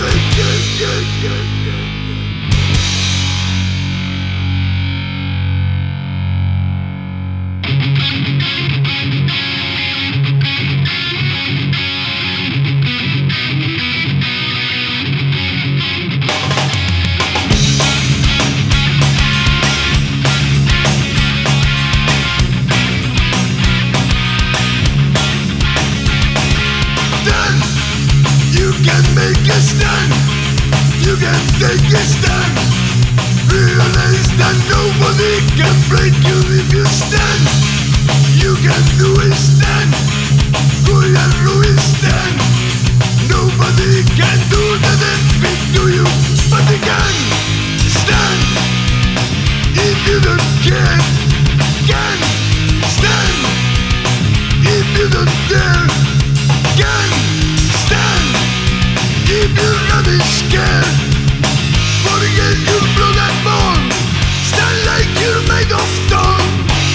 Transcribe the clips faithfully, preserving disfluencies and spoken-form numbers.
Take a stand. Realize that nobody can break you if you stand. You can do it, stand. Full and ruin, stand. Nobody can do anything to you, but they can stand. If you don't care, can stand. If you don't dare, can stand. If you're not scared, forget your blood and bone. Stand like you're made of stone.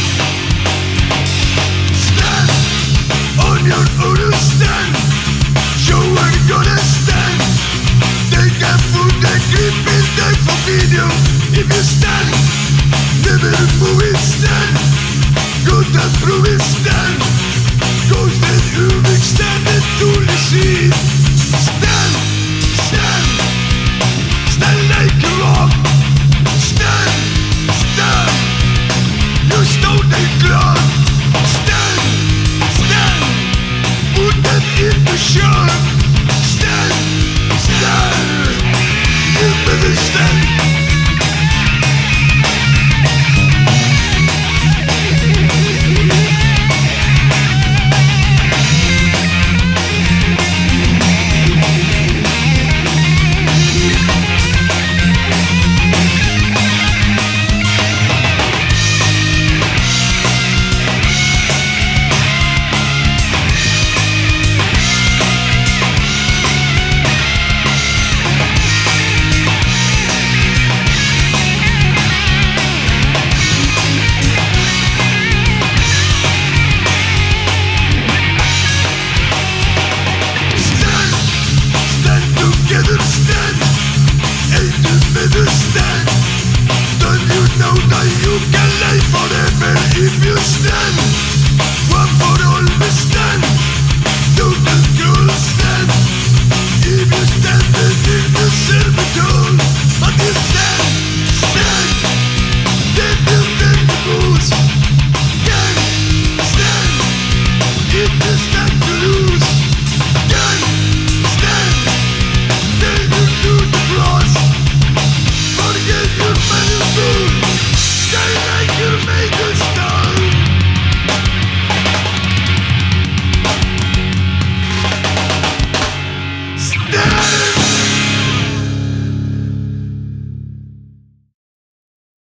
Stand on your own stand. Show where you're gonna stand. They can put the grip in there for video. If you stand, never move it, stand. Go to prove it, stand. Cause then you'll be standing to the sea. Stand, stand. Stand like a rock. Stand, stand. You stone and clock. Stand, stand. Put them in the shot. Stand, stand. You better stand. Stand. Don't you know that you can live forever if you stand? One for all we stand. Don't the girls stand. If you stand, then